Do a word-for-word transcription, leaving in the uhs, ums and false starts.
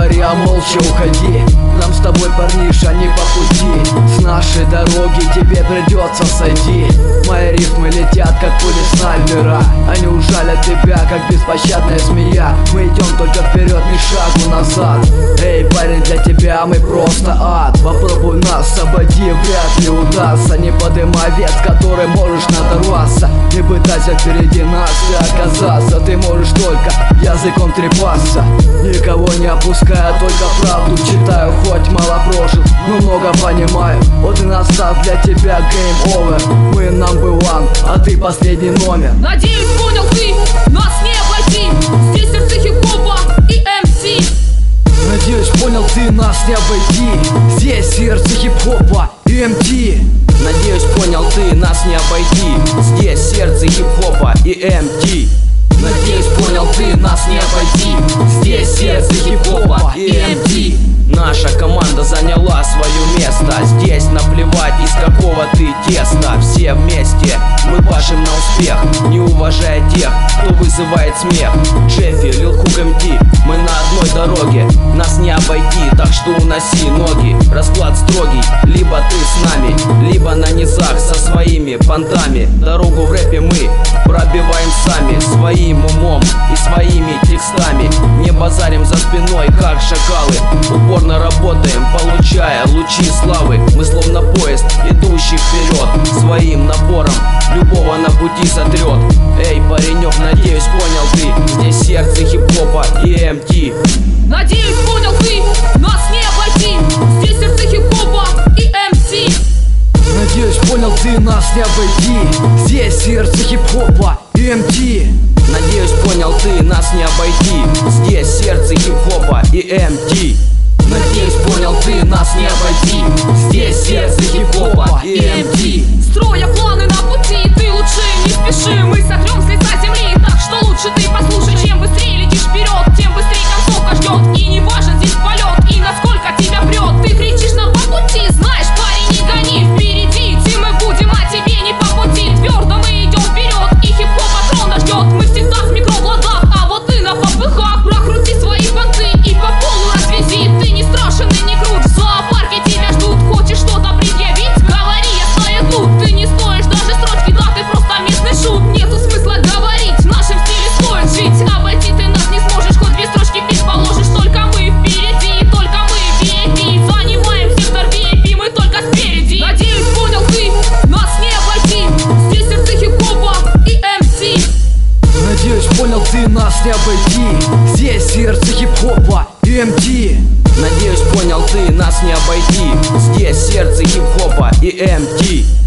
говори, а молча уходи. Нам с тобой, парниша, не по пути. С нашей дороги тебе придется сойти. Мои рифмы летят, как пули снайпера. Они ужалят тебя, как беспощадная змея. Мы идем только вперед, ни шагу назад. Эй, парень, для тебя мы просто ад. Попробуй нас, обойди, вряд ли удастся. Не подымай вес, который можешь надорваться. Не пытайся впереди нас ты оказаться. Ты можешь только языком трепаться. Никого не опуская, только правду читаю. Хоть мало прожил, но много понимаю. Вот и настав для тебя game over. Мы number one, а ты последний номер. Надеюсь, понял ты, нас не обойти. Здесь сердце хип-хопа и эм си. Надеюсь, понял ты, нас не обойти. Здесь сердце хип-хопа и эм ти. Надеюсь, понял ты, нас не обойти. Здесь сердце хип-хопа и эм ти. Надеюсь, понял ты, нас не обойти. Здесь сердце хип-хопа и эм ти. Наша команда заняла свое место. Здесь наплевать, из какого ты теста. Все вместе мы пашем на успех, не уважая тех, кто вызывает смех. Джеффи, Лил Хук, эм ти, мы на одной дороге. Нас не обойти, так что уноси ноги. Расклад строгий, либо ты с нами, либо на низах со своими понтами. Дорогу в рэпе мы пробиваем сами, своим умом и своими текстами. Не базарим за спиной, как шакалы. Упорно работаем, получая лучи славы. Мы словно поезд, идущий вперед. Своим напором любого на пути сотрет. Эй, паренек, надеюсь, понял ты. Здесь сердце хип-хопа и эм ти. Надеюсь, понял ты, нас не обойти. Здесь сердце хип-хопа и эм си. Надеюсь, понял ты, нас не обойти. Здесь сердце хип-хопа и эм ти. Надеюсь, понял ты, нас не обойти. Здесь сердце хип-хопа и эм ти. Надеюсь, понял ты, нас не обойти. Здесь сердце хип-хопа и эм ти. Строя планы на пути, ты лучше не спеши. Мы сотрем с лица земли, так что лучше ты послушай. Чем быстрее летишь вперед, тем быстрее концовка ждет. И не важен здесь полет, и насколько тебя прет. Ты кричишь нам по пути, знаешь, парень, не гони. Впереди идти мы будем, а тебе не по пути. Твердо мы идем вперед, и хип-хоп патрона ждет. Мы всегда в микровладах, а вот ты на попыхах. Прокрути свои понты и по полу развези. Ты не страшен и не крут, в зоопарке тебя ждут. Хочешь что-то предъявить? Говори, я стою тут. Ты не стоишь даже строчки, да ты просто местный шут. Нету смысла говорить, в нашем стиле стоит жить. Обойти ты нас не сможешь, хоть две строчки пить положишь. Только мы впереди, только мы ви ай пи. Занимаем сектор ви ай пи, мы только спереди. Надеюсь, понял ты, нас не обойти. Здесь сердце хип-хопа и эм си. Надеюсь, понял ты, нас не обойти. Здесь сердце хип-хопа и эм ти. Надеюсь, понял ты, нас не обойти. Здесь сердце хип-хопа и эм ти.